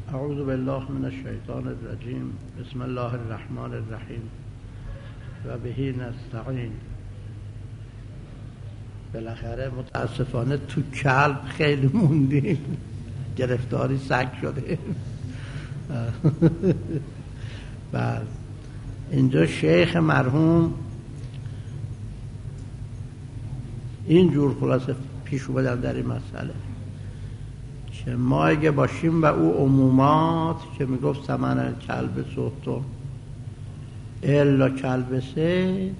اعوذ بالله من الشیطان الرجیم. بسم الله الرحمن الرحیم و بهی نستعین. بالاخره متاسفانه تو کلب خیلی موندیم، گرفتاری سگ شده. بعد اینجا شیخ مرحوم اینجور خلاصه پیش اومدن در این مسئله که ما اگه باشیم و او عمومات که میگفت ثمن کلب سهتم الا کلب صید،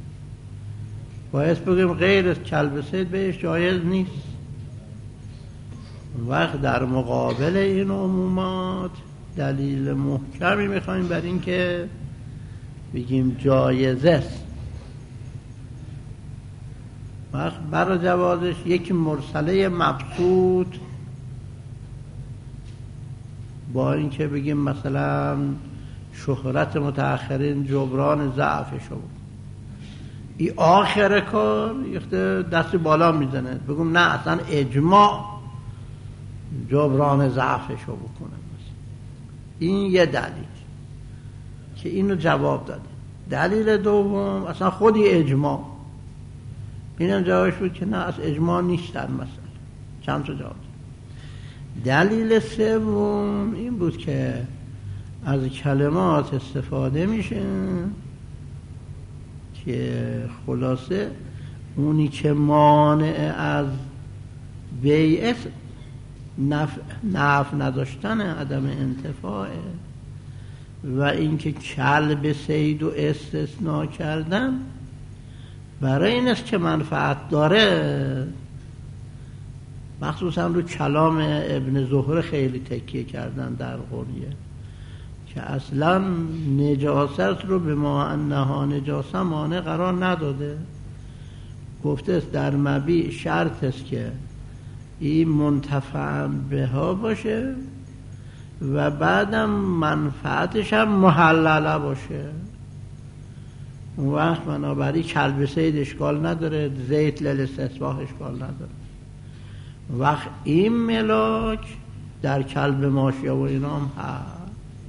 باید بگیم غیر از کلب صید بهش جایز نیست. وقت در مقابل این عمومات دلیل محکمی میخوایم بر این که بگیم جایزه است. وقت برای جوازش یک مرسله مبسوط با این که بگیم مثلا شهرت متأخرین جبران ضعفش بود، این آخر کار دست بالا میزنه بگم نه اصلا اجماع جبران ضعفش رو بکنه. این یه دلیل که اینو جواب داده. دلیل دوم اصلا خودی اجماع، اینم جوابش بود که نه از اجماع نیست در مسئله. چند تا جواب. دلیل سوم این بود که از کلمات استفاده میشه که خلاصه اونی که مانع از بیع نفع نداشتن عدم انتفاعه و اینکه کلب صید و استثناء کردن برای این است که منفعت داره. مخصوصا رو کلام ابن زهره خیلی تکیه کردن در قریه که اصلا نجاست رو به ما انها نجاسه مانع قرار نداده. گفته است در مبیع شرط است که این منتفع بها باشه و بعدم منفعتش هم محلله باشه. اون وقت بنابراین کلب صید اشکال نداره، زیت للاستسباح اشکال نداره. وقت این ملاک در کلب ماشیه و اینام هست.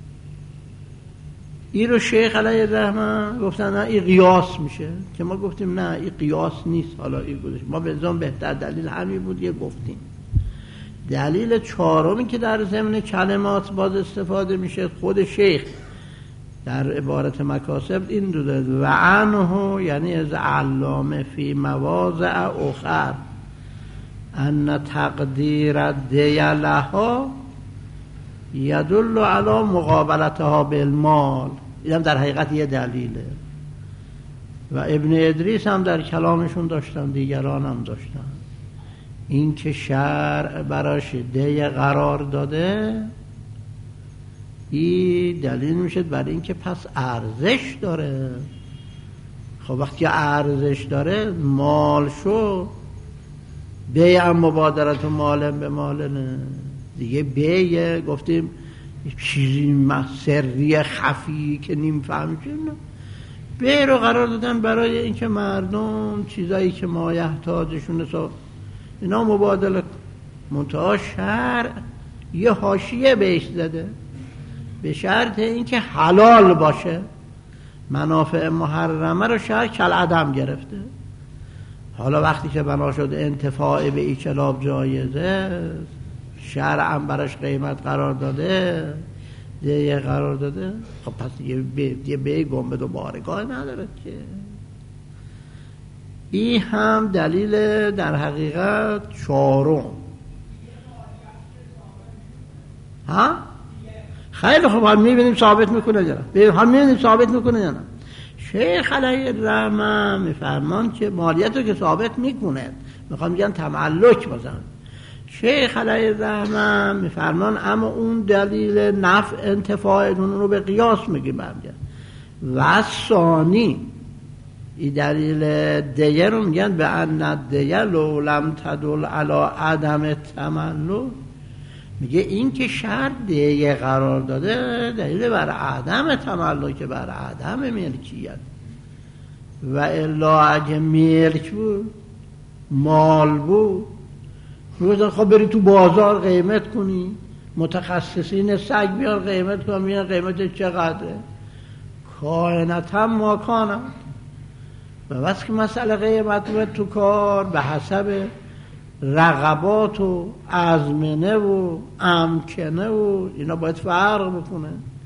این رو شیخ علیه الرحمه گفتن نه این قیاس میشه، که ما گفتیم نه این قیاس نیست. حالا این گذاشت ما به نظام بهتر دلیل همین بود یه گفتیم. دلیل چهارمی که در ضمن کلمات باز استفاده میشه خود شیخ در عبارت مکاسب این دو داد و عنه، یعنی از علامه فی مواضع اخر ان تقدیر دیلها یدل علی مقابلتها بالمال. اینم در حقیقت یه دلیله و ابن ادریس هم در کلامشون داشتن، دیگران هم داشتن. این که شرع براش دی قرار داده این دلیل میشه بر این که پس ارزش داره. خب وقتی ارزش داره مال شو بیع مبادرت و مالن به مالن دیگه. بیع گفتیم چیزی سری خفی که نیم فهمی چیزی، بیع رو قرار دادن برای اینکه مردم چیزایی که مایحتاجشون اینا مبادله. منتها شرع یه حاشیه بهش زده به شرط اینکه حلال باشه. منافع محرمه رو شرع کالعدم گرفته. حالا وقتی که بنا شد انتفاع به این کلاب جایزه، شرع هم براش قیمت قرار داده، دیگه قرار داده، خب پس یه به گنبد و بارگاه نداره که. این هم دلیل در حقیقت چهارم. ها؟ خیلی خوب، هم میبینیم ثابت میکنه جناب، هم میبینیم ثابت میکنه جناب. شیخ علیه الرحمه میفرمان که مالیت رو که ثابت میکنه، میخوام بگن تملک بازن. شیخ علیه الرحمه میفرمان اما اون دلیل نفع انتفاع اون رو به قیاس میگیم برمیگن. و ثانی این دلیل دیه رو میگن به ان دیه لو لم تدل علی عدم تملک. میگه این که شرط دیگه قرار داده دلیل بر عدم تملک، بر عدم ملکیت. و الا اگه ملک بود مال بود خب بری تو بازار قیمت کنی متخصصین سگ بیان قیمت کنن، میگن قیمت چقدره؟ کائنات هم ماکانه. و وقتی که مسئله قیمت بود تو کار به حسب رقبات و ازمنه و امکنه و اینا باید فرق بکنه.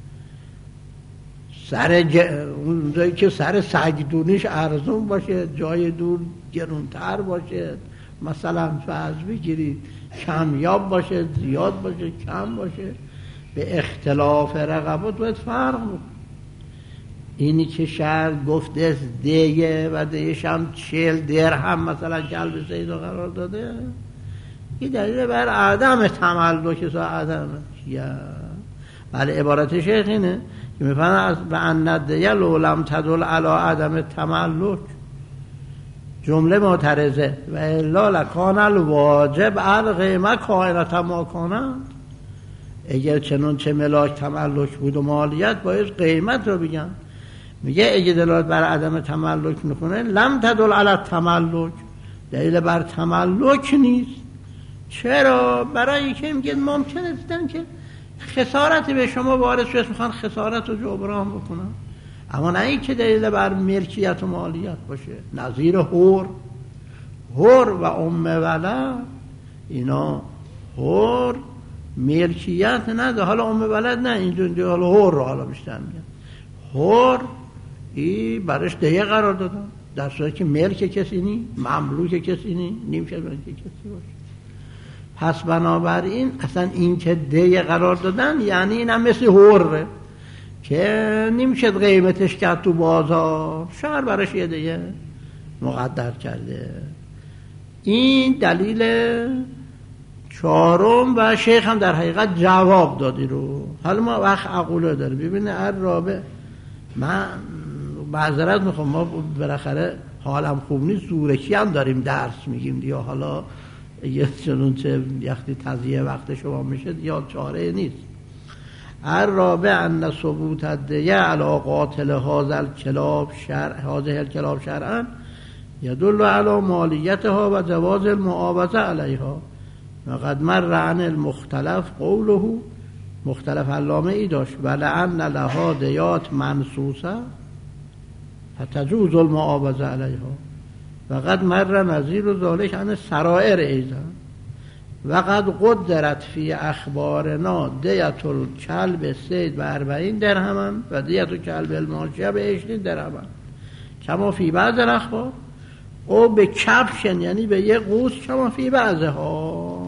اون جایی که سر سگدونیش ارزون باشه، جای دور گرونتر باشه، مثلا فرض بگیرید کمیاب باشه، زیاد باشه، کم باشه، به اختلاف رقبات باید فرق بکنه. اینی که شهر گفته دیگه و دیگهش هم 40 درهم مثلا کلب صید قرار داده، این دلیل بر عدم تملک و عدم بله عبارت شیخ اینه که میفهمن از به ان دیگه لولم تدل علی عدم تملک جمله معترضه و الا لکان الواجب القیمه کائنات ما کنند. اگر چنون چه ملاک تملک بود و مالیت باید قیمت رو بگن. میگه اگه دلالت بر عدم تملک میکنه لم تدل علی تملک، دلیل بر تملک نیست. چرا؟ برای که میگه ممکنه دیدن که خسارتی به شما وارد شد، میخوان خسارت رو جبران بکنن، اما نه این که دلیل بر ملکیت و مالیت باشه. نظیر هور و ام ولد، اینا هور ملکیت نده، حالا ام ولد نه، اینجا حالا هور رو حالا بیشتر میگن. هور این برش دیگه قرار دادن، در صورتی که ملک کسی نی، مملوک کسی نی، نمیشه ملک کسی باشه. پس بنابراین اصلا این که دیگه قرار دادن یعنی این هم مثل هوره که نمیشه قیمتش کرد تو بازار، شهر برش یه دیگه مقدر کرده. این دلیل چهارم و شیخ هم در حقیقت جواب دادی رو. حالا ما وقت عقوله داره. ببینه الرابع، من معذرت میخوام، ما بالاخره حالم خوب نیست، زورکی هم داریم درس میگیم دیگه، حالا یه چنون چه یختی تضییع وقت شما میشه یا چاره نیست. الرابع ان ثبوت الدیه علی قاتل هذا الکلاب شرعا یدل علی مالیتها و جواز المعاوضه علیها و قد مر عن المختلف قوله. مختلف علامه ای داشت ولعن لها دیات منصوصه فتجوز المعاوضه علیها و قد مر نظیر ذلک عن سرائر ایضا و قد قدرت فی اخبارنا دیت الکلب سید و 40 درهما و دیت الکلب الماشیه به 20 درهما کما فی بعض الاخبار او به کبشن، یعنی به یک قوس، کما فی بعضها.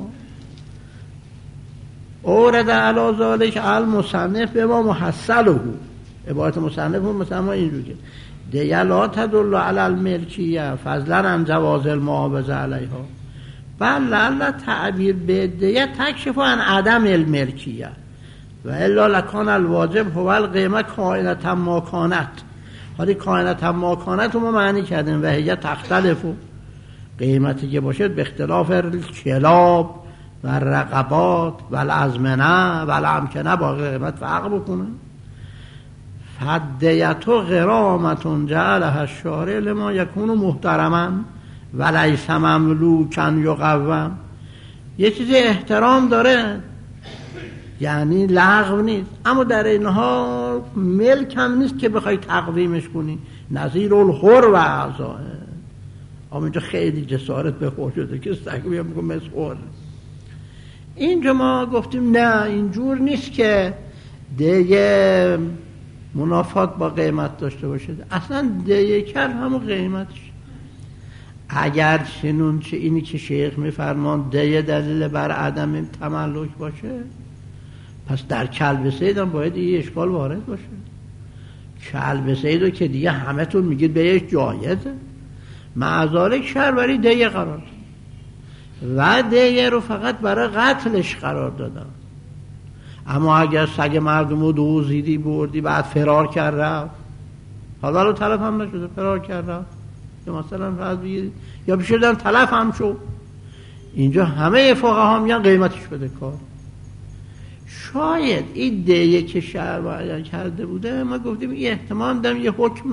اورد علی ذلک المصنف به ما محصله. عبارت مصنف هم مثلا اینجوری که دیه لا تدل علی الملکیه فضلا عن جواز المعاوضه علیها بل لعل تعبیر به دیه تکشف عن عدم الملکیه و الا لکان الواجب هو القیمه کائنات ما کانت. حالی کائنات ما کانت رو ما معنی کردیم و هی تختلف، قیمتی که باشه به اختلاف کلاب و رقبات و الازمنه و الامکنه با قیمت فرق بکنه. فدیتو غرامتون جعلها الشارع لما یکون محترما و لیس مملوکا یقوم. یه چیزی احترام داره یعنی لغو نیست، اما در اینها ملک هم نیست که بخوای تقویمش کنی. نظیر الحر و اعضاه. اما اینجا خیلی جسارت به خور شده که سگوی هم مثل حر. اینجا ما گفتیم نه اینجور نیست که دیگه منافات با قیمت داشته باشه، اصلا دیگه کل همون قیمتش. اگر چنون چه اینی که شیخ میفرمان دیگه دلیل بر عدم تملک باشه، پس در کلب صید هم باید این اشکال وارد باشه. کلب صید رو که دیگه همه تون میگید بهش جایزه، معذالک شهر برای دیگه قرار و دیگه رو فقط برای قتلش قرار دادن. اما اگر سگ مردم رو دوزیدی بردی بعد فرار کرد رفت، حالا رو تلف هم نشده، فرار کرد رفت، یا مثلا فرض بگیرید یا بشدن تلف هم شد، اینجا همه فقها میگن قیمتش بده کار. شاید این دیگه که شهر معین کرده بوده، ما گفتیم این احتمال دارم یه حکم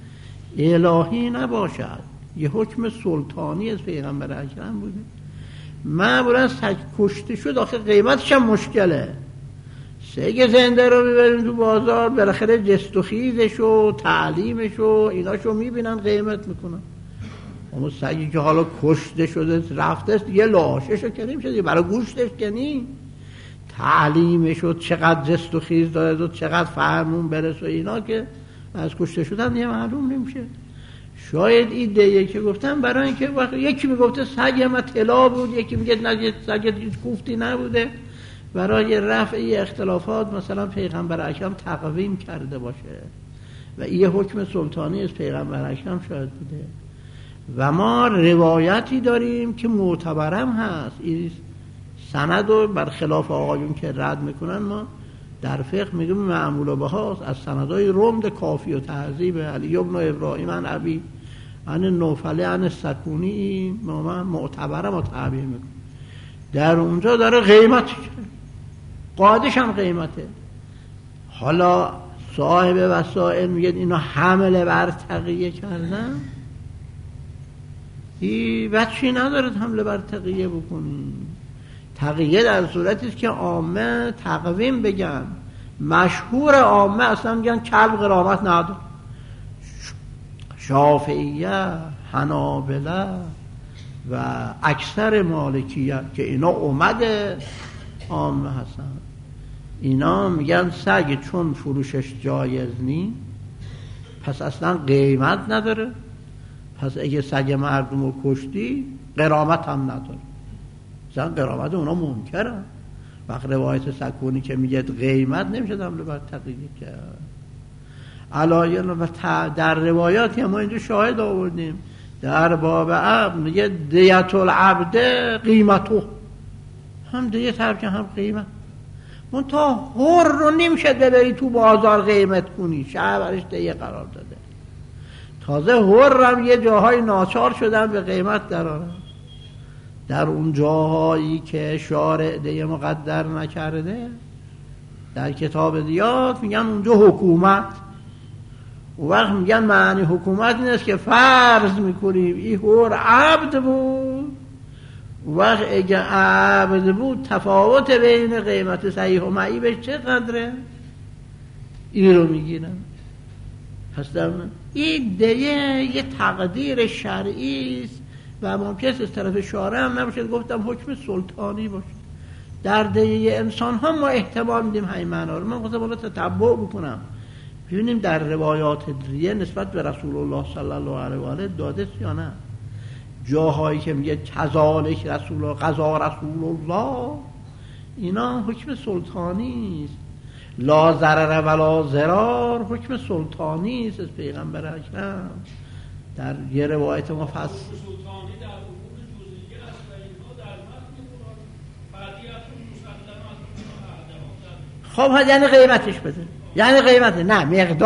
الهی نباشد، یه حکم سلطانی از پیغمبر اکرم بوده معمولا سگ کشته شد آخه قیمتش هم مشکله. سگ زنده رو میبریم تو بازار، بالاخره جست و خیزش و تعلیمش و ایناشو میبینن قیمت میکنن. اما سگی که حالا کشته شده رفته است یه لاششو کنیم شده برای گوشتش کنیم، تعلیمش و چقدر جست و خیز داره و چقدر فرمون برس و اینا که از کشته شدن یه معلوم نمیشه. شاید ایده که گفتم برای اینکه وقت یکی میگفته سگ ما طلا بود، یکی میگه نه سگ هیچ کوفتی نبوده، برای رفع اختلافات مثلا پیغمبر اکرم تقویم کرده باشه و این حکم سلطانی از پیغمبر اکرم شاید بوده. و ما روایتی داریم که معتبرم هست، این سند رو برخلاف آقایون که رد میکنن ما در فقه میگیم معمول بهاست از سندهای رمد کافی و تهذیب علی بن ابراهیم عن ابی عن نوفل عن سکونی ما معتبرم و تعبیر میکنم. در اونجا داره قیمت قادش هم قیمته. حالا صاحب وسائل میگه اینا حمله بر تقیه کردن، این بچی نداره حمله بر تقیه بکنی. تقیه در صورتی است که عامه تقویم بگن، مشهور عامه اصلا میگن کلب غرامت نداره. شافعیه، حنابله و اکثر مالکیه که اینا اومده عامه هستن، اینا میگن سگ چون فروشش جایز نی پس اصلا قیمت نداره، پس اگه سگ مردم رو کشتی غرامت هم نداره. مثلا غرامت اونا منکرن. وقت روایت سکونی که میگه قیمت نمیشه حمله بر تقیه کرد. علایه و در روایاتی ما اینجا شاهد آوردیم در باب عبد میگه دیت العبد قیمتو، هم دیت هم که هم قیمت. من تا هر رو نمیشه ببری تو بازار قیمت کنی، شهر برش دیه قرار داده. تازه هر هم یه جاهای ناچار شدن به قیمت درارن، در اون جاهایی که شارع دیه مقدر نکرده در کتاب دیات میگن اونجا حکومت. و وقت میگن معنی حکومت این است که فرض میکنیم این هر عبد بود، وقت اگه عبد بود تفاوت بین قیمت صحیح و معیبش چه قدره این رو میگیرن. پس در این دیه یه تقدیر شرعی است و ممکن است از طرف شارع هم نباشه، گفتم حکم سلطانی باشه. در دیه انسان ها ما احتمال میدیم همین معنا رو. من خواستم رو تتبع بکنم ببینیم در روایات دیه نسبت به رسول الله صلی الله علیه و آله داده یا نه. جاهایی که میگه کذالک رسول الله قضا رسول الله، اینا حکم سلطانی است. لا ضرر ولا ضرار حکم سلطانی است از پیغمبر اکرم. در یه روایت مفصل سلطانی در امور جزئیه است و اینها در متن قرآن بعدیاتون مسلمات. خب یعنی قیمتش بده، یعنی قیمت نه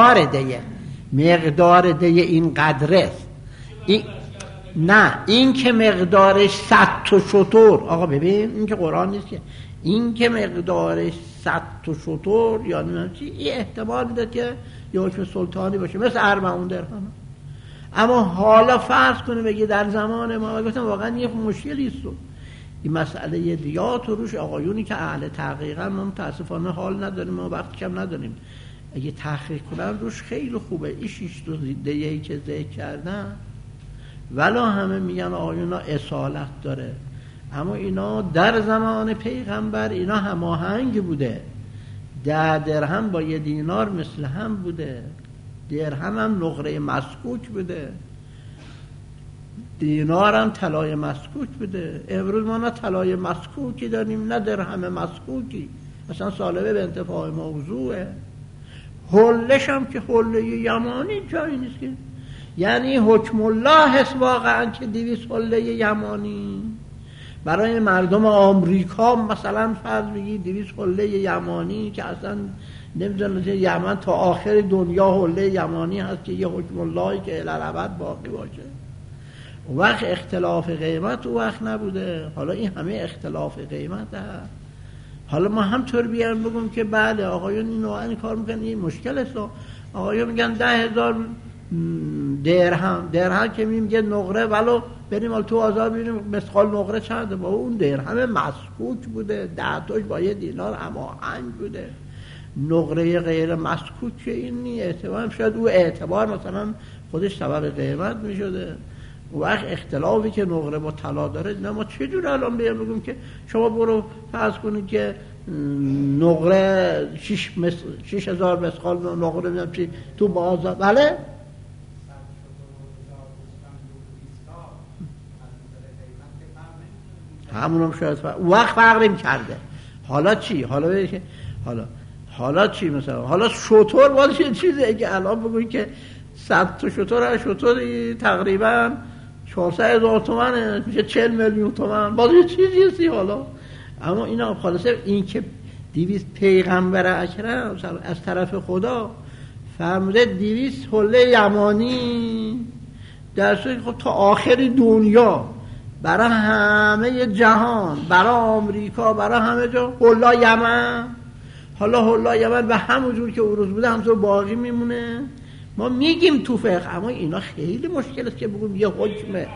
مقدار دیه این قدره است. نه این که مقدارش 100 تا شتر، آقا ببین این که قرآن نیست که این که مقدارش 100 تا شتر یا نمیدونم چی، این احتمال میده که یه حکم سلطانی باشه مثل 40 درهم. اما حالا فرض کنه بگی در زمان ما، گفتم واقعا یه مشکلی است این مسئله دیات و روش آقایونی که اهل تحقیقا ما متاسفانه حال نداریم، ما وقت کم نداریم، اگه تحقیق کنن روش خیلی خوبه. این 6 تا دیه‌ای که ذکر کردن ولا همه میگن آقایونا اصالت داره، اما اینا در زمان پیغمبر اینا هماهنگ بوده. 10 درهم با 1 دینار مثل هم بوده، درهم هم نقره مسکوک بوده، دینار هم طلای مسکوک بوده. امروز ما نه طلای مسکوکی داریم نه درهم مسکوکی، مثلا سالبه به انتفاع موضوعه. حلش هم که حله یمانی جایی نیست که، یعنی حکم الله هست واقعا که 200 حله یمانی برای مردم آمریکا مثلا فرض بگی 200 حله یمانی که اصلا نمیدونم یمن تا آخر دنیا حله یمانی هست که یه حکم اللهی که الالعبد باقی باشه. اون وقت اختلاف قیمت اون وقت نبوده، حالا این همه اختلاف قیمت هست. حالا ما همطور بیان بگم که بله آقایون این نوعا کار میکنن، این مشکل است. آقایون میگن 10,000 درهم که میگه نقره ولو بریم حال تو آزار ببینیم مثقال نقره چنده، با اون درهم مسکوک بوده، 10 تاش با 1 دینار هماهنگ بوده. نقره غیر مسکوک که این نی اعتبار، شاید او اعتبار مثلا خودش سبب قیمت میشده. وقت اختلافی که نقره با طلا داره، نه ما چه جور الان بگیم که شما برو فرض کنید که نقره 6000 مسقال نقره میدم چی تو بازار، بله همونم شاید وقت فرقیم کرده. حالا چی؟ حالا چی مثلا؟ حالا شتر باز یه چیزه که الان بگوید که 100 تا شتر تقریبا 400,000 تومنه، میشه 40 میلیون تومن، باز یه چیزی هستی. حالا اما اینا خلاصه این که 200 پیغمبر اکرم از طرف خدا فرموده 200 حله یمانی در صورتی خب تا آخر دنیا برای همه جهان، برای آمریکا، برای همه جا حله یمن. حالا حله یمن به همون جور که اون روز بوده همونطور باقی میمونه. ما میگیم تو فقه، اما اینا خیلی مشکل است که بگیم یه حکمه.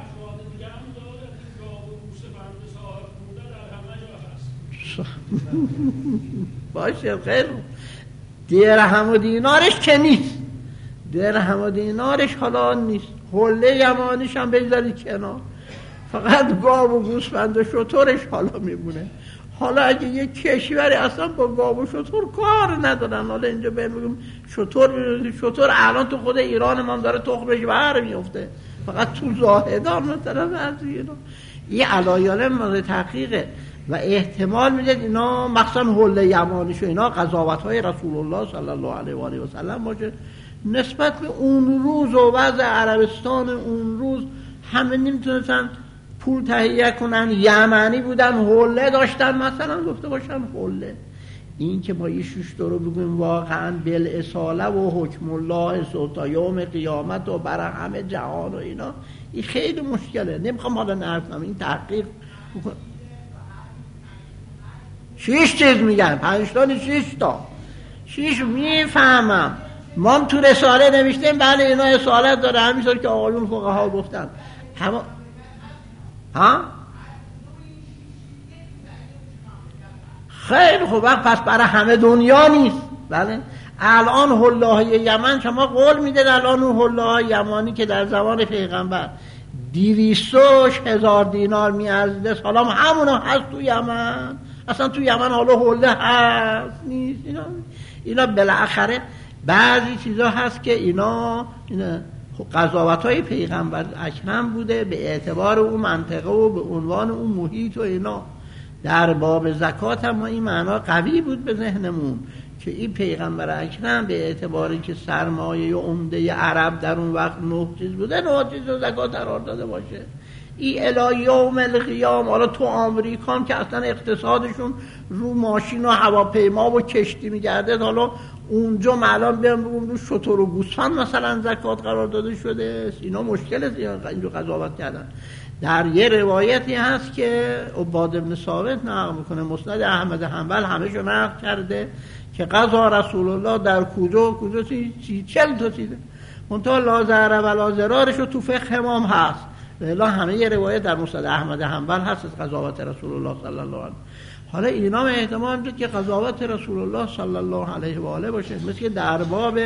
باشه خیر، درهم و دینارش که نیست، درهم و دینارش حالا نیست، حله یمانیش هم بگذارید کنار، فقط گاو و گوسفند و شترش حالا میمونه. حالا اگه یک کشوری اصلا با گاو و شتر کار ندارن، حالا اینجا بگیم شتر الان تو خود ایران ما داره تخمش بر میفته، فقط تو زاهدان مثلا بعضی اینا این علایال مورد تحقیقه و احتمال میده اینا مخصوصا حله یمانیش و اینا قضاوت‌های رسول الله صلی الله علیه و آله و سلم باشه نسبت به اون روز و وضع عربستان اون روز. همه نمیتونستن پول تهیه کنن، یمنی بودن، حله داشتن، مثلا گفته باشن حله. این که ما یه شش رو بگیم واقعا بالاصاله و حکم الله تا یوم قیامت و برای همه جهان و اینا، این خیلی مشکله. نمیخوام حالا نرفتم این تحقیق بکنم. 6 چیز میگن، 5 تا 6 تا 6 میفهمم. ما هم تو رساله نوشتیم بله اینا اصالت داره، همینطور که آقایون فقها گفتن. خیلی خوب، پس برای همه دنیا نیست. بله الان حله های یمن شما قول میدید الان اون حله های یمانی که در زمان پیغمبر 200,000 دینار میارزیده، حالا همون هست تو یمن. اصلا تو یمن حالا حله هست نیست. اینا بالاخره بعضی چیزا هست که اینا قضاوت‌های پیغمبر اکرم بوده به اعتبار اون منطقه و به عنوان اون محیط و اینا. در باب زکات هم این معنا قوی بود به ذهنمون که این پیغمبر اکرم به اعتباری که سرمایه و عمده عرب در اون وقت 9 چیز بوده، 9 چیز رو زکات قرار داده باشه. این الی یوم القیام. حالا تو آمریکا هم که اصلا اقتصادشون رو ماشین و هواپیما و کشتی میگرده، حالا اونجا الان بیان بگم رو شتر و گوسفند مثلا زکات قرار داده شده. اینا مشکل است اینجا قضاوت کردن. در یه روایتی هست که عباد بن ثابت نقل میکنه، مسند احمد حنبل همه‌شو نقل کرده که قضا رسول الله در کجا 40 تا چیزه منتها لا ضرر ولا ضرارش تو فقه امام هست. بلا همه یه روایت در مسند احمد حنبل هست از قضاوت رسول الله صلی الله علیه. حالا اینا احتمال میده که قضاوت رسول الله صلی الله علیه و آله باشه، مثل که در باب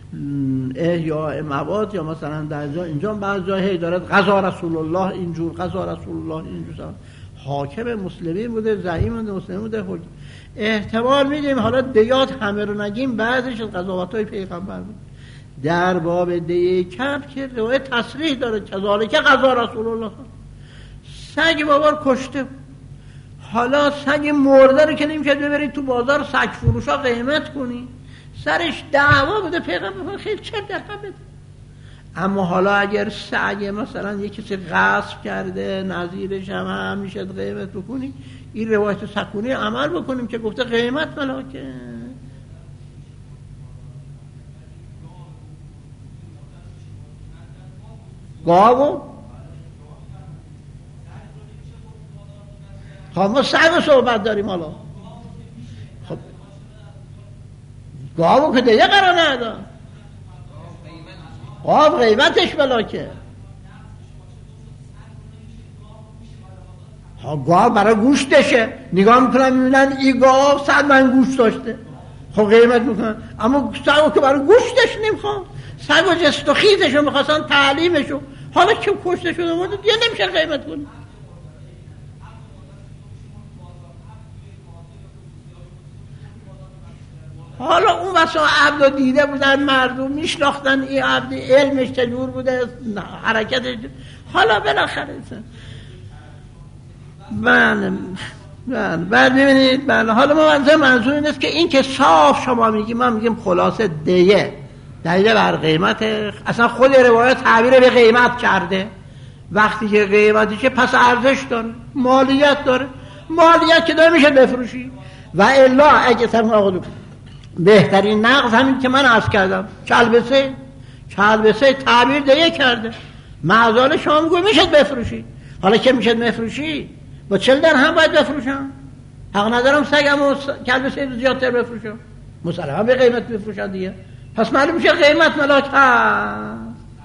احیاء مواد یا مثلا در اینجا بعضی جاهایی دارد قضا رسول الله اینجور، قضا رسول الله اینجور. حاکم مسلمین بوده، زعیم مسلمین بوده. احتمال میدیم حالا دیات همه رو نگیم، بعضیش از قضاوت‌های پیغمبر بود. در باب دیه کبر که روایت تصریح داره کذالک قضا رسول الله. سگ بابار کشته، حالا سگ مرده رو که نمیشه ببرید تو بازار سگ فروشا قیمت کنی، سرش دعوا بوده، پیغمبر خیلی چه درهم بده. اما حالا اگر سگ مثلا یک کسی غصب کرده نظیرش هم میشه قیمت بکنی، این روایت سکونی عمل بکنیم که گفته قیمت ملاکه. گاو خب ما سگ صحبت داریم حالا. خب گاو که دیگه قرار ندارم. خب قیمتش بلاکه. گاو برای گوشتشه، نگاه میکنن میبینن این گاو 100 من گوشت داشته، خب قیمت میکنن. اما سگو که برای گوشتش نمیخوان، سگو جست و خیزشو میخواستن، تعلیمشو، حالا که کشته شده بود دیگه نمیشه قیمت کنه. حالا اون واسه عبد رو دیده بودن، مردم میشناختن این عبد علمش چجور بوده، حرکتش. حالا بالاخره بله ببینید، بله. حالا منظور این است که این که صاف شما میگیم، ما میگیم خلاصه دیه دلیل بر قیمت. اصلا خود روایت تعبیر به قیمت کرده. وقتی که قیمتشه پس ارزش داره، مالیت داره. مالیت که داره میشه بفروشی. و الا اگه بهترین نقض همین که من عرض کردم، کلبسه تعبیر دیه کرده. معذال شما میگوی میشه بفروشی. حالا که میشه بفروشی با 40 درهم باید بفروشم؟ حق ندارم سگم و کلبسه زیادتر بفروشم؟ مسلما به قیمت بفروشن دیگه. پس معلوم میشه قیمت ملاک هست.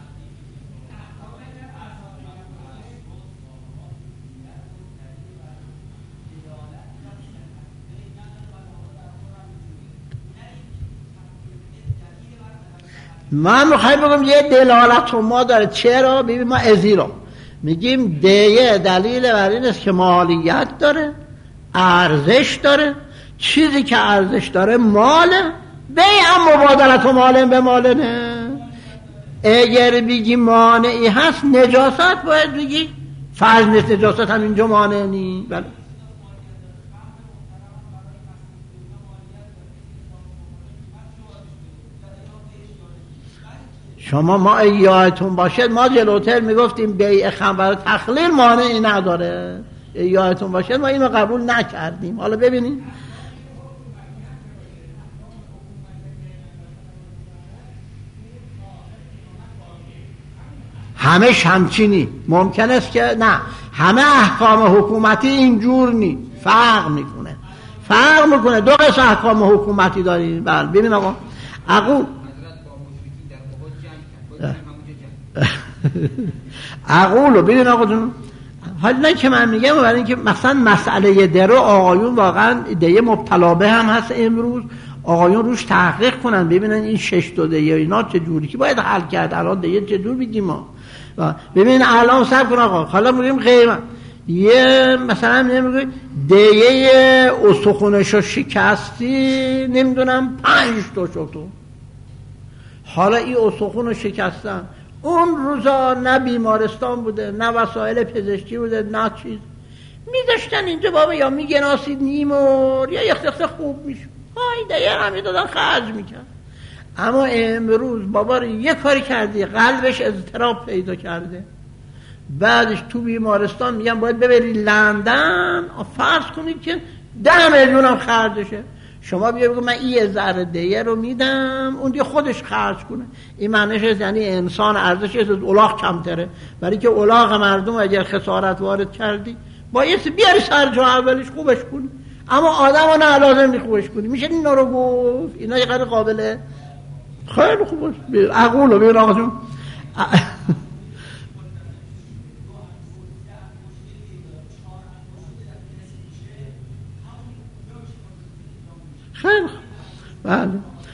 من میخوایم بگم یه دلالت ما داره. چرا؟ ببین ما ازیرو میگیم دیه دلیل بر این است که مالیت داره، ارزش داره. چیزی که ارزش داره ماله. بیع مبادلت و مالن به مالنه. اگر بگی مانعی هست، نجاست باید بگی فرض نیست نجاست هم اینجا مانع نی. بله. شما ما یادتون باشد ما جلوتر میگفتیم بیع خمر تخلیل مانعی نداره. یادتون باشد ما اینو قبول نکردیم. حالا ببینیم همش همچینی ممکن است که نه، همه احکام حکومتی اینجور نی، فرق میکنه. دو قسم احکام حکومتی داریم. بله ببین آقا اقولو ببین آقا جون، حالا نه که من میگم، برای اینکه مثلا مسئله درو آقایون واقعا دیه مبتلا به هم هست. امروز آقایون روش تحقیق کنن ببینن این 6 تا دیه اینا چه جوری که باید حل کرد. الان دیه چه جور بگیم ما؟ ببین الان صبر کن آقا، حالا میگیم قیمت یه مثلا میگیم دیه استخونشو شکستی نمیدونم 5 تا شتو. حالا این استخونو شکستن، اون روزا نه بیمارستان بوده، نه وسایل پزشکی بوده، نه چیز، میذاشتن اینجا بابا یا میگناسید نیمور یا یخ خوب میشه. دیگه هم میدادن خرج میکرد. اما امروز بابا رو یه کاری کردی قلبش اضطراب پیدا کرده، بعدش تو بیمارستان میگن باید ببری لندن، فرض کنید که 10 میلیون هم خرجشه. شما بیا بگو من این ذره دیگه رو میدم، اون دیگه خودش خرج کنه. این معنیش یعنی انسان ارزشش از الاغ کمتره، برای که الاغ مردم اگر خسارت وارد کردی بایستی بیاری سر جا اولش خوبش کنی، اما آدم ها نه لازم نی خوبش کنی. میشه اینا رو گفت؟ اینا یه قدر قابله خیلی خوبه. عقولو بیر آقا جون. خیلی بله.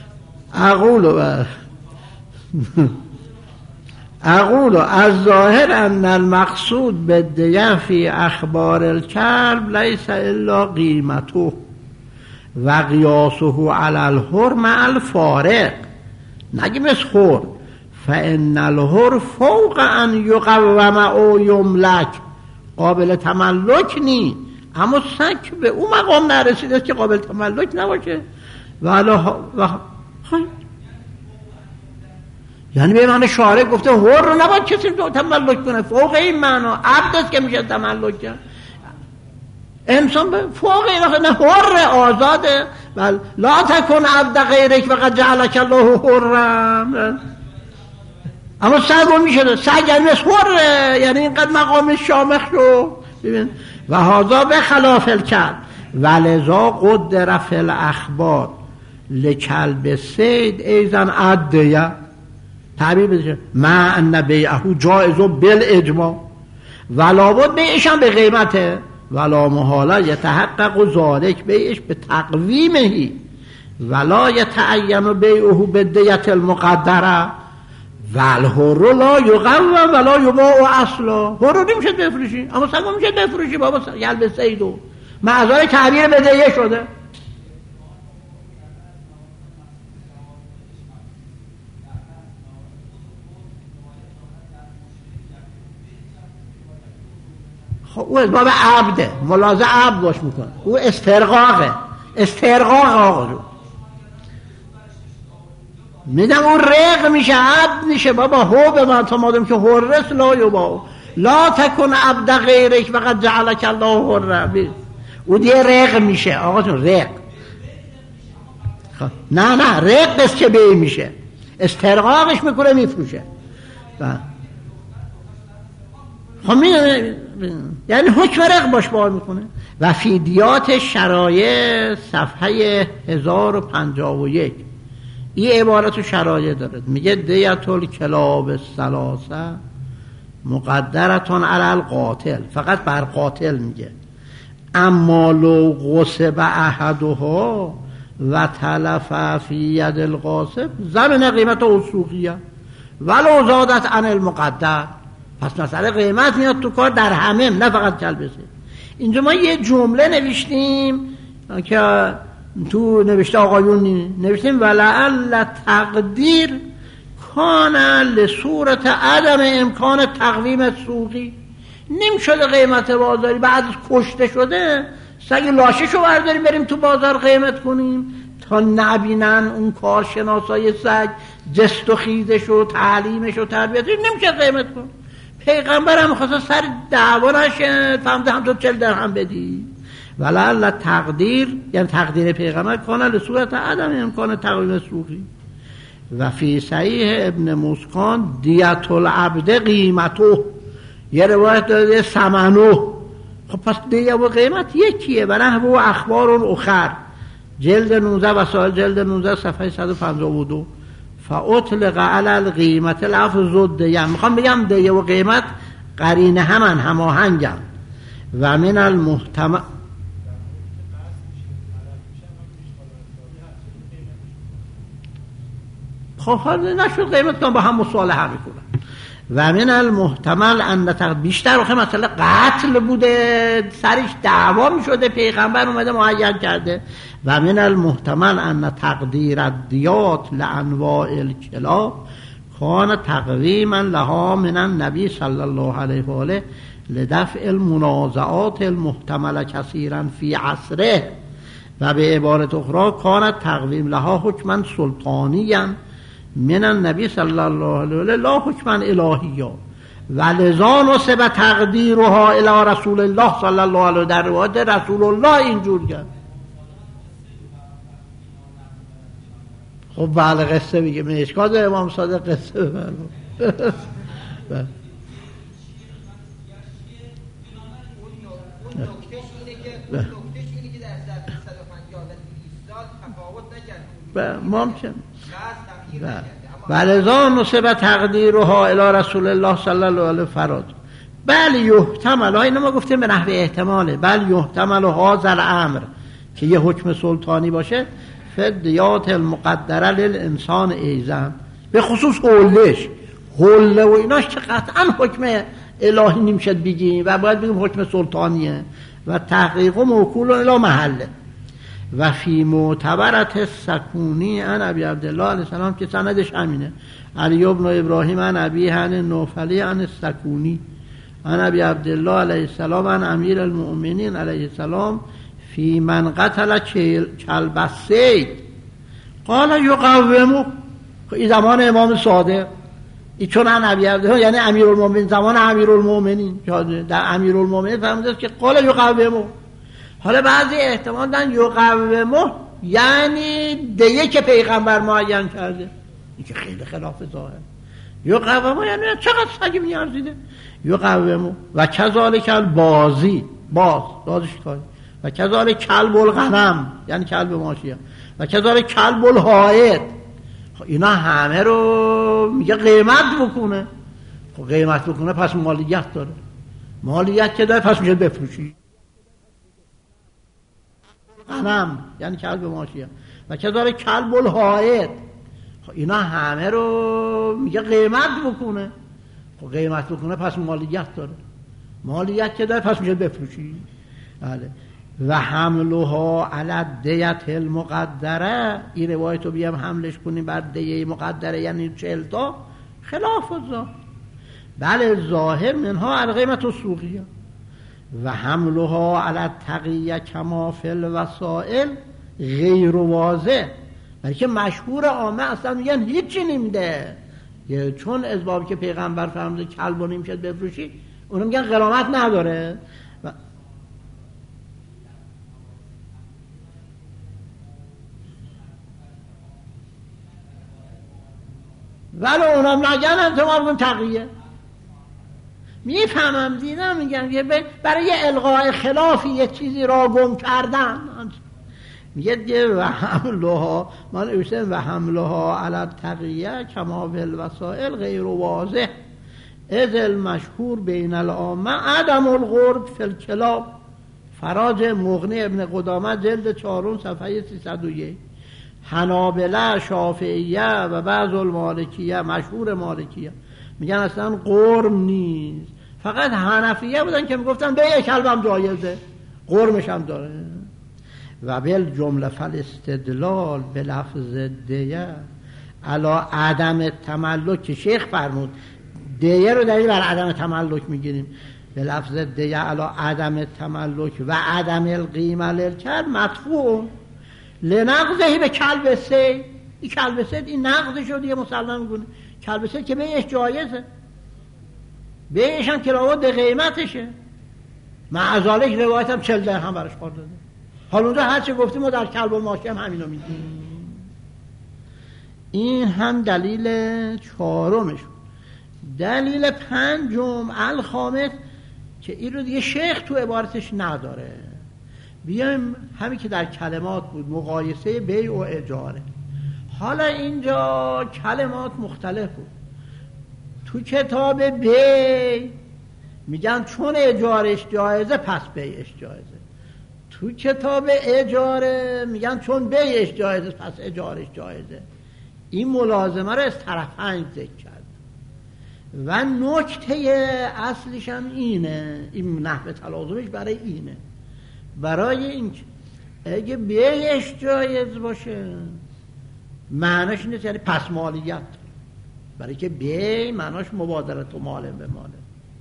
اقولو از ظاهر ان المقصود بالدیه فی اخبار الکلب لیس الا قیمته و قیاسه علی الحر مع الفارق. نگیم از حر، فان الحر فوق ان یقوم او یملک، قابل تملک نی، اما سگ به اون مقام نرسیده که قابل تملک نباشه. یعنی به معنی شارع گفته حر رو نباید کسی تملک کنه، فوق این معنا عبد است که میشه تملک کرد. انسان به فوق این نه، حر آزاده. بل لا تکن عبد غیرک وقد جعلک الله حرا. اما سگ میشه سگ یعنی حر، یعنی اینقدر مقام شامخ رو ببین. و هذا به خلاف الکلب ولذا قدر فی الاخبار لکلب سید ایزن عدیه. تعبیر بده ما ان بیعه جایز بالاجماع ولا بود بیعش هم به قیمته ولا محاله یتحقق ذالک بیعش به تقویمه ولا یتعین بیعه بالدیة المقدره والحر لا یقوم ولا یباع اصلا. حر نمیشه بفروشی اما سگو میشه بفروشی بابا یلب سیدو معذار تعبیر بدهیه شده. خب او از باب عبده ملاحظه عبد باش میکنه او استرقاق آقا جو میدم اون رق میشه عبد میشه بابا هو به من تا مادم که حرس لا یباع لا تکن عبد غیرک فقط جعلک الله حر او دیگه رق میشه آقا جون رق نه رق بس که بی میشه استرقاقش میکنه میفروشه خب یعنی حکم رق باش بار میکنه. و فیدیات شرایع صفحه 1051 این عبارت و شرایع داره میگه دیت الکلاب الثلاثه مقدرتون علی القاتل فقط بر قاتل میگه اما لو غصب احدها و تلف فی ید الغاصب زمن قیمت وثوقیه ولو زادت عن المقدر. پس مسئله قیمت میاد تو کار در همه نه فقط کلبسه. اینجا ما یه جمله نوشتیم که تو نوشته آقایون نوشتیم ولعل تقدیر کان لصورت عدم امکان تقویم سوقی. نمیشده قیمت بازاری بعد کشته شده سگ لاششو برداریم بریم تو بازار قیمت کنیم تا نبینن اون کارشناسای سگ جست و خیزش و تعلیمش و تربیتش نمیشه قیمت کن. پیغمبر هم خواست سر دعوا نشه فهمده هم تو 40 درهم بدی. ولعل تقدیر یعنی تقدیر پیغمبر کانه لصورت عدم امکان تقویم سوقی. و فی صحیح ابن مسکان دیت العبد قیمتو یه روایت داده ثمنو. خب پس دیه و قیمت یکیه. و نحو اخبار اخر جلد 19 وسائل جلد 19 صفحه 152 فاطلق علی القیمت لفظ الدیه. میخوام بگم دیه و قیمت قرینه هماهنگن. و من المحتمل خب حالا نشد قیمت با هم مصالحه میکنن. و من المحتمل ان بیشتر وقت مثلا قتل بوده سرش دعوا میشده پیغمبر اومده معین کرده. و من المحتمل ان تقدیر الدیات لانواع الکلاب کان تقویما لها من النبی صلی الله علیه و آله لدفع المنازعات المحتمل کثیرا فی عصره. و به عبارت اخرى کان تقویم لها حکما سلطانیا من النبی صلی الله علیه و آله لا حکما الهیا و لذا نسب تقدیرها الی رسول الله صلی الله علیه و در روایت رسول الله اینجور کرد. خب بله قصه میگه مشکات امام صادق قصه بفرمایید. ممکن ولذا نسب تقدیرها الی رسول الله صلی الله علیه فراد. بل یحتمل اینو ما گفتیم به نحو احتماله. بل یحتمل هذا الامر که یه حکم سلطانی باشه فدیات المقدره للانسان ایزن به خصوص حله و ایناش که قطعا حکم الهی نمیشد بگیم و باید بگیم حکم سلطانیه و تحقیق و موکول الی محله. و فی معتبرت سکونی عن ابی عبدالله علیه السلام که سندش همینه علی بن ابراهیم عن ابی عن نوفلی عن السکونی عن ابی عبدالله علیه السلام عن امیر المؤمنین علیه السلام فی من قتل کلب الصید قال یقومه. این زمان امام صادق این چون عن ابی عبدالله یعنی امیر المؤمنین زمان امیر المؤمنین در امیر المؤمنین فهمیده که قال یقومه. حالا بعضی احتمال دارن یقومه یعنی دیگه که پیغمبر معین کرده. این که خیلی خلاف ظاهر. یقومه یعنی چقدر سگی میارزیده یقومه. و کذالک البازی بازش کاری و کذالک کلب الغنم یعنی کلب ماشیه و کذالک کلب الحائط. اینا همه رو میگه قیمت بکنه. خب قیمت بکنه پس مالیت داره. مالیت که داره پس میشه بفروشی. غنم یعنی کلب ماشیه و که داره کلب الحائط. خب اینا همه رو میگه قیمت بکنه. خب قیمت بکنه پس مالیت داره. مالیت که داره پس میشه بفروشی. بله. و حملها علی الدیة المقدره، این روایت رو بیام حملش کنیم بر دیه مقدره یعنی 40 تا، خلاف الظاهر. بله ظاهر منها القیمة السوقیه و حملها علی التقیه کما فی الوسائل غیر واضح، بلکه مشهور عامه اصلا میگن هیچی نمیده، چون اسبابی که پیغمبر فرموده کلب و نمیشه بفروشی اونو میگن غرامت نداره. ولی اونم نگن انتمار کن تقیه. میفهمم دیدم میگن برای الغاء خلافی یه چیزی را گم کردن. میگه و حملها من اوشتن و حملها علی التقیه کما فی الوسائل غیر واضح اذ المشهور بین العامه عدم القرب فی الکلاب. فراج مغنی ابن قدامه جلد 4 صفحه 301. حنابله، شافعیه و بعض المالکیه، مشهور مالکیه میگن اصلا قرم نیست، فقط حنفیه بودن که میگفتن بیع کلبم جایزه، قرمش هم داره. و بالجمله فالاستدلال بلفظ دیه علی عدم تملک، که شیخ فرمود دیه رو دلیل بر عدم تملک میگیریم، بلفظ دیه علی عدم تملک و عدم القیمه للکلب مدفوع لنقضه به کلب سید. این کلب سید این نقض شد دیگه، مسلمان میگونه کلب سید که بیعش جایزه، بیعش هم کراوات به قیمتشه، معذالک روایت هم 40 درهم برش قرار داده. حالا اونجا هر چه گفتیم ما در کلب و ماشی هم همینو میگیم. این هم دلیل 4. دلیل 5 الخامس که این رو دیگه شیخ تو عبارتش نداره. بیایم همین که در کلمات بود مقایسه بیع و اجاره. حالا اینجا کلمات مختلف بود. تو کتاب بیع میگن چون اجارش جایزه پس بیعش جایزه، تو کتاب اجاره میگن چون بیعش جایزه پس اجارش جایزه. این ملازمه رو از طرفین ذکر کرد و نکته اصلیش هم اینه، این نحو تلازمش برای اینه، برای اینکه اگه بیعش جایز باشه معناش نیست یعنی پس مالیت، برای که بیع معناش مبادرت و مال به ماله.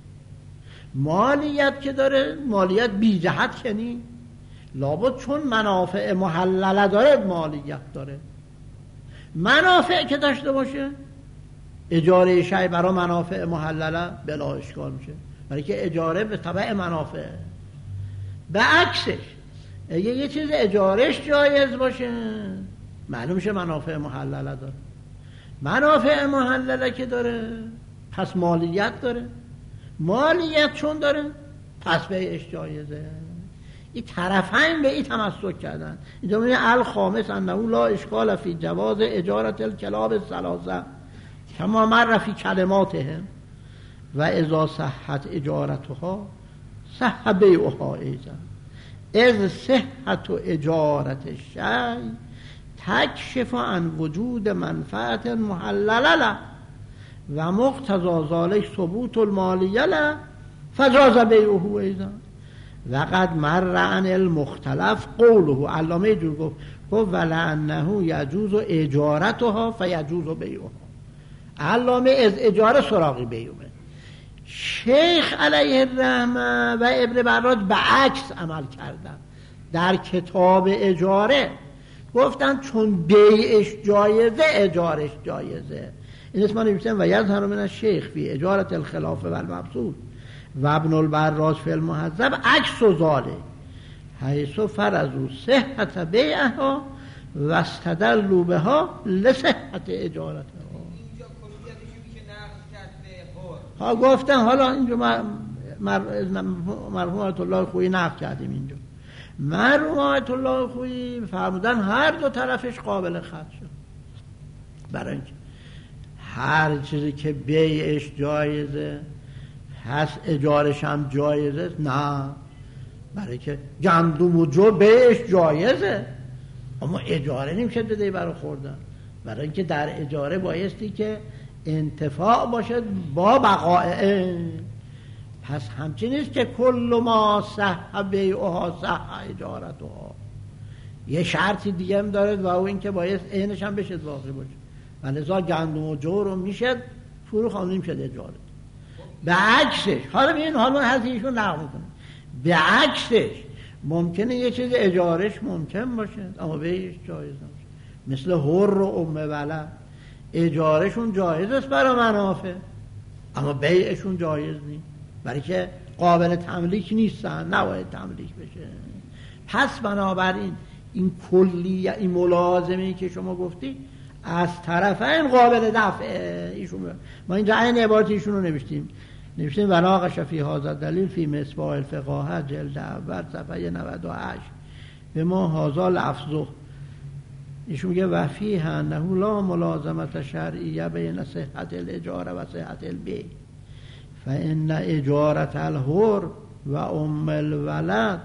مالیت که داره مالیت بی جهت کنی لابد چون منافع محلله داره مالیت داره. منافع که داشته باشه اجاره شیء برای منافع محلله بلا اشکال میشه، برای که اجاره به تبع منافع. به عکسش اگه یه چیز اجارش جایز باشه معلوم میشه منافع محلله داره. منافع محلله که داره پس مالیت داره، مالیت چون داره پس بیعش جایزه. این طرفین به این تمسک کردن. اینجا میگه الخامس انه لا اشکال فی جواز اجارت الکلاب الثلاثه کما مر فی کلماتهم و اذا صحت اجارتها صح بیعها ایضا اذ صحت اجارت الشیء تکشف عن وجود منفعت محلله له و مقتضی ذلک ثبوت المالیه له فجاز بیعه ایضا وقد مر عن المختلف قوله. علامه جور گفت ولعنه یجوز اجارتها فیجوز بیعها. علامه از اجاره سراغی بیومه. شیخ علیه الرحمه و ابن براج به عکس عمل کردن. در کتاب اجاره گفتن چون بیعش جایزه اجارش جایزه. این اسم نوشتن و یظهر من الشیخ فی اجارت الخلاف و المبسوط و ابن البراج فی المهذب عکس و ذالک حیث فرضوا صحت بیعها و استدلوا بها لصحت اجارتها. ها گفتن حالا اینجا مرحوم آیت الله خویی نقل کردیم. اینجا مرحوم آیت الله خویی فرمودن هر دو طرفش قابل خط شد. برای اینکه هر چیزی که بیعش جایزه هست اجارش هم جایزه. نه، برای که گندم و جو بیعش جایزه اما اجاره نمیشه بده برای خوردن. برای اینکه در اجاره بایستی که انتفاع باشه با بقاء. پس همچین نیست که کل ما صح بیعها صح اجارتها. یه شرطی دیگه هم داره و او این که بایست عینش هم بشه واقع باشه. و لذا گندم و جو رو میشه فروخت، نمیشه اجاره. به عکسش حالا ببین حالا حدیثشون نقل میکنه، به عکسش ممکنه یه چیز اجارش ممکن باشه اما بیعش جایز نمیشه. مثل حر و ام ولد اجارشون جایز است برای منافع اما بیعشون جایز نیست، برای که قابل تملیک نیستن، نباید تملیک بشه. پس بنابراین این کلی این ملازمه که شما گفتی از طرفین قابل دفعه. ایشون ما اینجا این عبارت ایشون رو نوشتیم وناقش فی هذا دلیل فی مصباح الفقاهه جلد اول صفحه 98 به ما هذا لفظه. ایشون میگه و فیه انه لا ملازمت شرعیه بین صحت الاجاره و صحت البیع فان اجارت الحر و ام الولد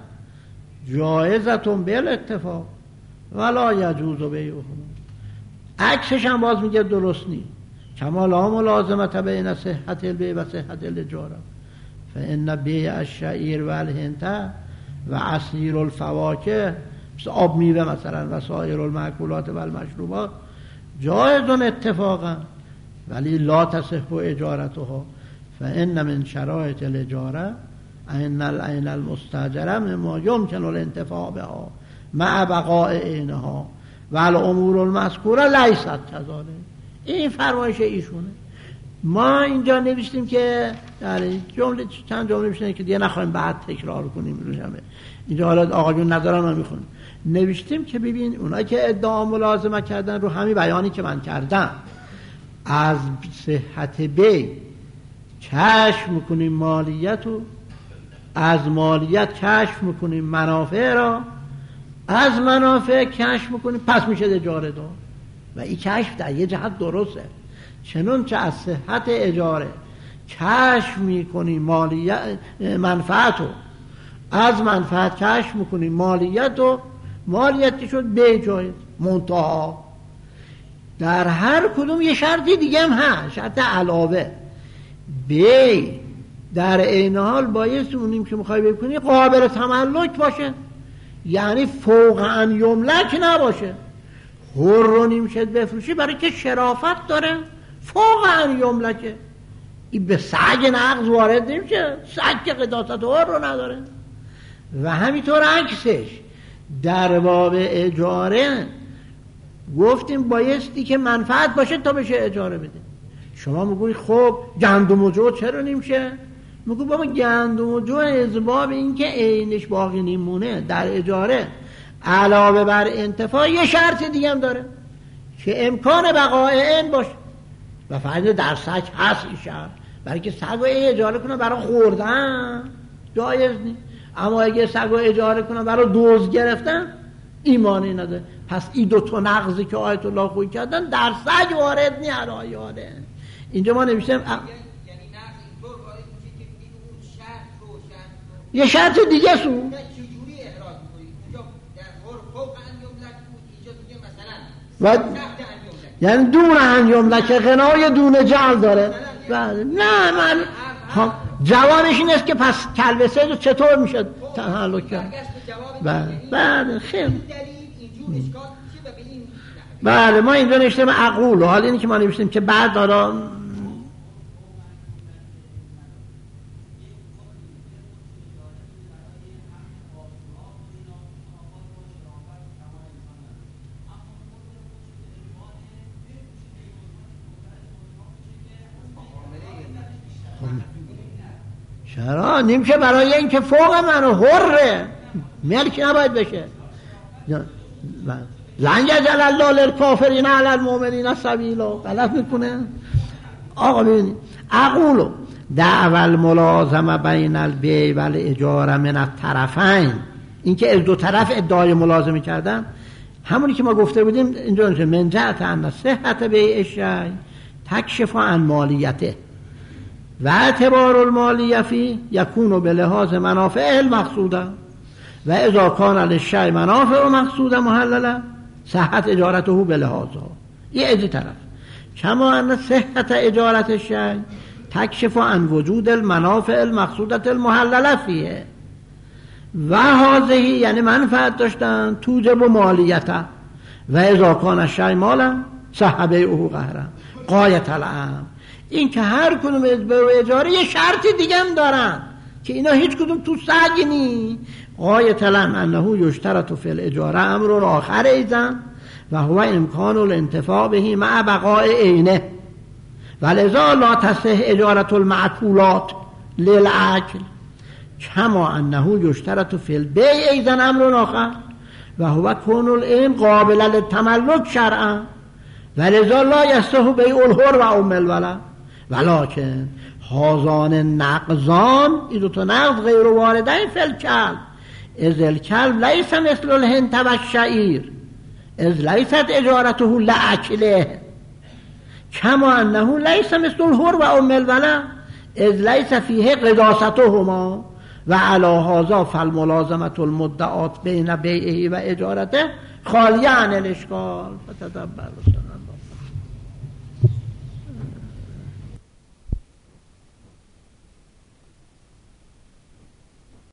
جایزتون بالاتفاق ولا یجوز بیعهما. عکسش هم باز میگه درست نیست. کما لا ملازمت بین صحت البیع و صحت الاجاره فان بیع الشعیر و الهنته و عصیر الفواکه مثل آب میوه مثلا و سایر المأکولات و المشروبات جایزون اتفاقا ولی لا تصح اجارتها فان من شرایط الاجاره ان العین المستاجره مما يمكن الانتفاع بها مع بقاء عینها و الامور المذکوره لیست کذالک. این فرمایش ایشونه. ما اینجا نوشتیم که جمله چند جمله نوشتیم که دیگه نخواهیم بعد تکرار کنیم روشمه. اینجا حالا آقایون ندارن ما میخونیم. نوشتیم که ببین اونایی که ادعا ملازمه کردن رو همین بیانی که من کردم از صحت بیع کشف میکنیم مالیت رو، از مالیت کشف میکنیم منافع را، از منافع کشف میکنیم پس میشه اجاره دار. و این کشف در یه جهت درسته، چنانچه از صحت اجاره کشف میکنیم مالیت منفعت رو، از منفعت کشف میکنیم مالیت و مالیتی شد بیع جایز. منتها در هر کدوم یه شرطی دیگه هم هست، شرط علاوه. بیع در عین حال بایست اونیم که میخوای بکنی قابل تملک باشه، یعنی فوق ان یملک نباشه. هر رو نمیشه بفروشی برای که شرافت داره، فوق ان یملکه. این به سگ نقض وارد نمیشه، سگ که قداست هر رو نداره. و همینطور عکسش در باب اجاره گفتیم بایستی که منفعت باشه تا بشه اجاره بده. شما میگوی خب گندم و جو چرا نمیشه؟ میگو بابا گندم و جو از باب این که عینش باقی نمونه در اجاره علاوه بر انتفاع یه شرط دیگه هم داره که امکان بقای عین باشه. و فرض در سگ هست این شرط، برای که سگ رو اجاره کنه برای خوردن جایز نیست، اما اگه سگ رو اجاره کنه برای دوز گرفتن ایمانی نداره. پس این دو تا نقضی که آیت الله خوی کردن در سگ وارد نی علایاده. اینجا ما نوشتیم یه شرط دیگه سو و یعنی دون انجام که غنای دون جعل داره. نه من جوابش این است که پس کلبسه رو چطور میشه تحلل کرد؟ بله خیلی بله ما اینجا نوشتیم عقول. حالا اینی که ما نوشتیم که بعد دارا چرا نمیشه؟ برای اینکه فوق منو حره ملک نباید بشه. لن یجعل الله للکافرین علی المؤمنین سبیلا. غلط میکنه آقا. ببینید اقولو دعوی الملازمه بین البیع و الاجاره من الطرفین، این که از دو طرف ادعای ملازمه کردن همونی که ما گفته بودیم اینجا من جهت ان صحت بیع الشیء تکشف عن مالیته و اعتبار المالیه فی یکون به لحاظ منافع المقصوده و اذا کان للشیء منافع مقصوده محلله صحت اجارته به لحاظها. یه از طرف کما ان صحت اجارت الشیء تکشف عن وجود المنافع المقصوده المحلله فیه و هذه یعنی منفعت داشتن توجب مالیته و اذا کان الشیء مالا صح بیعه قهرا غایت الامر. این که هر کدوم به اجاره یه شرط دیگه هم دارن که اینا هیچ کدوم تو سعی نی. غایت الامر انه یشترط فی الاجاره امر آخر ایضا و هو امکان الانتفاع به مع بقاء عینه ولذا لا تصح اجاره المعقولات للعقل کما انه یشترط فی البیع ایضا امر آخر و هو کون العین قابل للتملک شرعا ولذا لا یصح بیع الحر و ام الولد ولکن هذان نقضان این دو تا نقض غیر واردین فی الکلب اذ الکلب لیس مثل الهند و الشعیر اذ لیست اجارته لاکله کما انه لیس مثل الحر و ام الولد اذ لیس فیه قداستهما و علی هذا فالملازمه المدعات بین بیعه و اجارته خالیه عن الاشکال فتدبر.